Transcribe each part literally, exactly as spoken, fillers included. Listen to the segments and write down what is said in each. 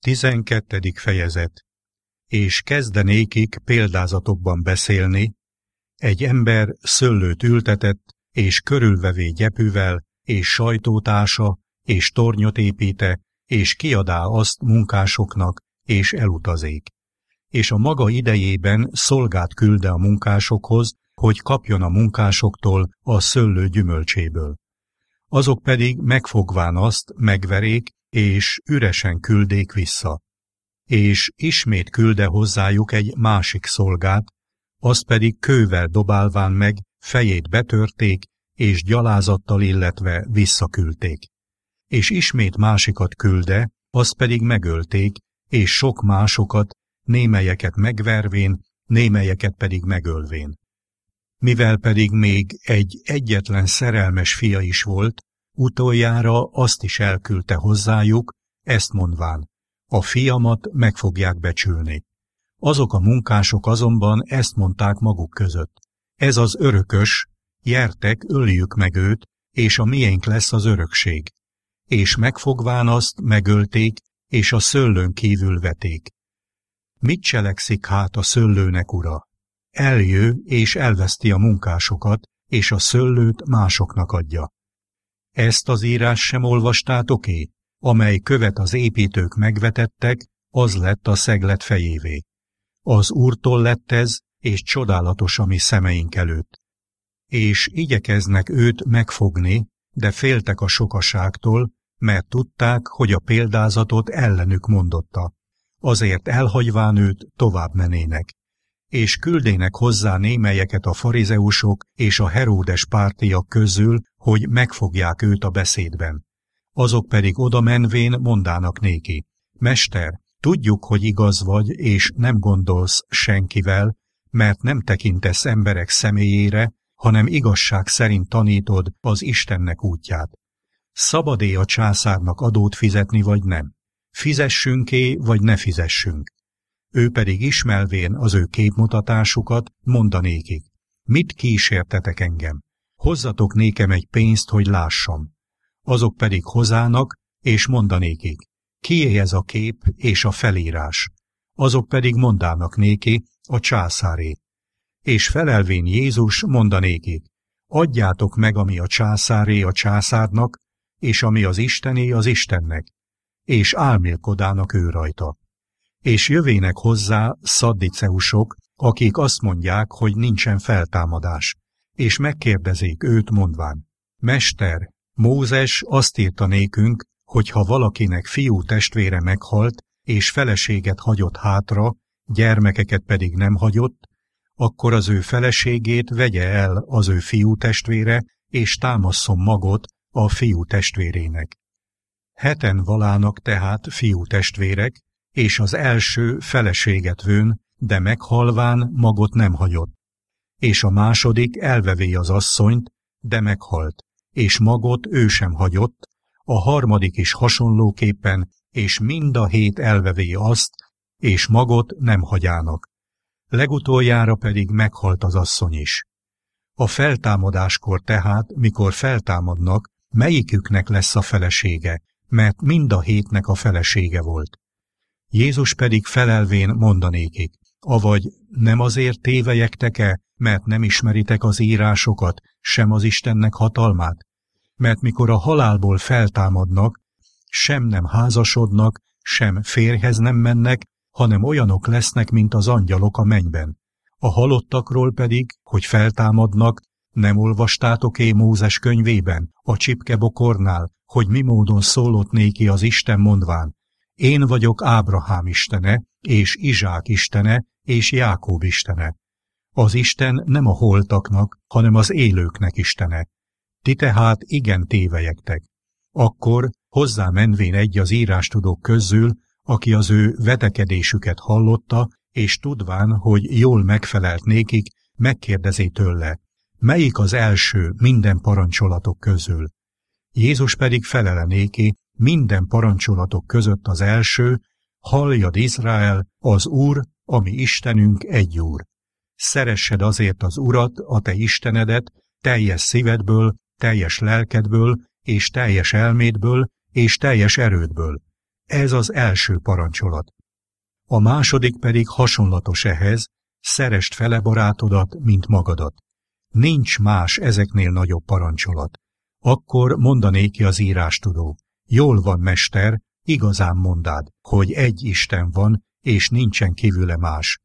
Tizenkettedik fejezet. És kezdenékik példázatokban beszélni, egy ember szőlőt ültetett, és körülvevé gyepűvel, és sajtótása, és tornyot építe, és kiadá azt munkásoknak, és elutazék. És a maga idejében szolgát külde a munkásokhoz, hogy kapjon a munkásoktól a szőlő gyümölcséből. Azok pedig megfogván azt megverék, és üresen küldék vissza. És ismét külde hozzájuk egy másik szolgát, azt pedig kővel dobálván meg, fejét betörték, és gyalázattal illetve visszaküldték. És ismét másikat külde, azt pedig megölték, és sok másokat, némelyeket megvervén, némelyeket pedig megölvén. Mivel pedig még egy egyetlen szerelmes fia is volt, utoljára azt is elküldte hozzájuk, ezt mondván, a fiamat meg fogják becsülni. Azok a munkások azonban ezt mondták maguk között. Ez az örökös, gyertek, öljük meg őt, és a miénk lesz az örökség. És megfogván azt megölték, és a szőlőn kívül veték. Mit cselekszik hát a szőlőnek ura? Eljő és elveszti a munkásokat, és a szőlőt másoknak adja. Ezt az írás sem olvastátok-é? Amely követ az építők megvetettek, az lett a szeglet fejévé. Az Úrtól lett ez, és csodálatos a mi szemeink előtt. És igyekeznek őt megfogni, de féltek a sokaságtól, mert tudták, hogy a példázatot ellenük mondotta. Azért elhagyván őt tovább menének. És küldének hozzá némelyeket a farizeusok és a Heródes pártiak közül, hogy megfogják őt a beszédben. Azok pedig oda menvén mondának néki, Mester, tudjuk, hogy igaz vagy, és nem gondolsz senkivel, mert nem tekintesz emberek személyére, hanem igazság szerint tanítod az Istennek útját. Szabad-e a császárnak adót fizetni, vagy nem? Fizessünk-e, vagy ne fizessünk? Ő pedig ismervén az ő képmutatásukat mondanékik, mit kísértetek engem? Hozzatok nékem egy pénzt, hogy lássam. Azok pedig hozának, és mondanékik, kié ez a kép és a felírás? Azok pedig mondának néki, a császáré. És felelvén Jézus mondanékik, adjátok meg, ami a császáré a császárnak, és ami az Istené az Istennek, és álmélkodának ő rajta. És jövének hozzá szaddiceusok, akik azt mondják, hogy nincsen feltámadás, és megkérdezik őt mondván, Mester, Mózes azt írta nékünk, hogy ha valakinek fiú testvére meghalt, és feleséget hagyott hátra, gyermekeket pedig nem hagyott, akkor az ő feleségét vegye el az ő fiú testvére, és támasszon magot a fiú testvérének. Heten valának tehát fiú testvérek, és az első feleséget vőn, de meghalván magot nem hagyott. És a második elvevé az asszonyt, de meghalt, és magot ő sem hagyott, a harmadik is hasonlóképpen, és mind a hét elvevé azt, és magot nem hagyának. Legutoljára pedig meghalt az asszony is. A feltámadáskor tehát, mikor feltámadnak, melyiküknek lesz a felesége, mert mind a hétnek a felesége volt. Jézus pedig felelvén mondanékik, avagy nem azért tévejektek-e, mert nem ismeritek az írásokat, sem az Istennek hatalmát? Mert mikor a halálból feltámadnak, sem nem házasodnak, sem férjhez nem mennek, hanem olyanok lesznek, mint az angyalok a mennyben. A halottakról pedig, hogy feltámadnak, nem olvastátok-é Mózes könyvében, a csipkebokornál, hogy mi módon szólott néki az Isten mondván, én vagyok Ábrahám istene, és Izsák istene, és Jákob istene. Az Isten nem a holtaknak, hanem az élőknek istene. Ti tehát igen tévejektek. Akkor hozzá menvén egy az írástudók közül, aki az ő vetekedésüket hallotta, és tudván, hogy jól megfelelt nékik, megkérdezi tőle, melyik az első minden parancsolatok közül. Jézus pedig felele néki, minden parancsolatok között az első, halljad Izrael, az Úr, ami Istenünk egy Úr. Szeressed azért az Urat, a te Istenedet, teljes szívedből, teljes lelkedből, és teljes elmédből, és teljes erődből. Ez az első parancsolat. A második pedig hasonlatos ehhez, szeresd fele barátodat, mint magadat. Nincs más ezeknél nagyobb parancsolat. Akkor mondanéki az írástudó. Jól van, mester, igazán mondád, hogy egy Isten van, és nincsen kívüle más.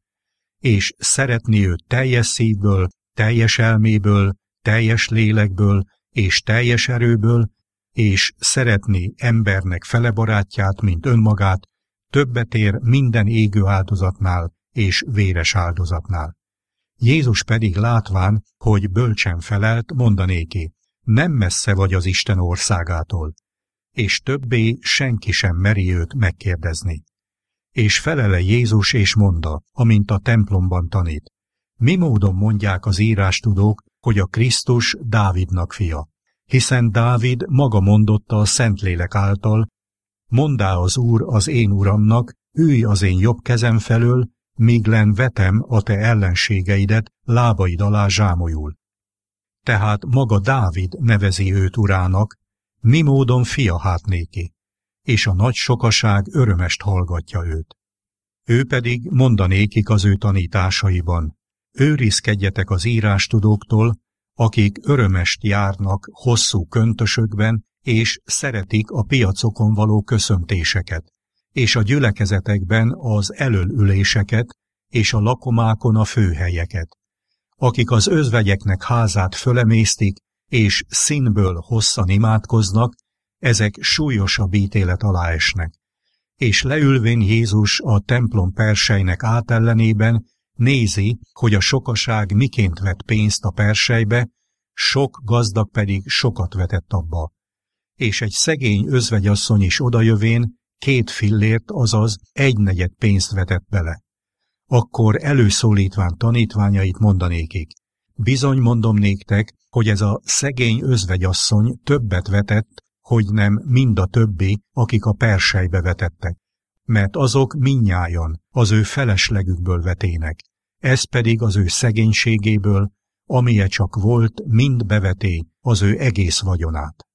És szeretni őt teljes szívből, teljes elméből, teljes lélekből, és teljes erőből, és szeretni embernek fele barátját, mint önmagát, többet ér minden égő áldozatnál és véres áldozatnál. Jézus pedig látván, hogy bölcsen felelt, mondanéki, nem messze vagy az Isten országától, és többé senki sem meri őt megkérdezni. És felele Jézus és mondta, amint a templomban tanít, mi módon mondják az írástudók, hogy a Krisztus Dávidnak fia, hiszen Dávid maga mondotta a Szentlélek által, mondá az Úr az én Uramnak, ülj az én jobb kezem felől, míg len vetem a te ellenségeidet lábaid alá zsámolyul. Tehát maga Dávid nevezi őt urának, mi módon fia hát néki, és a nagy sokaság örömest hallgatja őt. Ő pedig mondanékik az ő tanításaiban, őrizkedjetek az írástudóktól, akik örömest járnak hosszú köntösökben, és szeretik a piacokon való köszöntéseket, és a gyülekezetekben az elölüléseket, és a lakomákon a főhelyeket, akik az özvegyeknek házát fölemésztik, és színből hosszan imádkoznak, ezek súlyosabb ítélet alá esnek. És leülvén Jézus a templom persejnek átellenében nézi, hogy a sokaság miként vett pénzt a persejbe, sok gazdag pedig sokat vetett abba. És egy szegény özvegyasszony is odajövén két fillért, azaz egynegyed pénzt vetett bele. Akkor előszólítván tanítványait mondanékik. Bizony mondom néktek, hogy ez a szegény özvegyasszony többet vetett, hogy nem mind a többi, akik a persejbe vetettek, mert azok mindnyájan az ő feleslegükből vetének, ez pedig az ő szegénységéből, amilyen csak volt, mind beveté az ő egész vagyonát.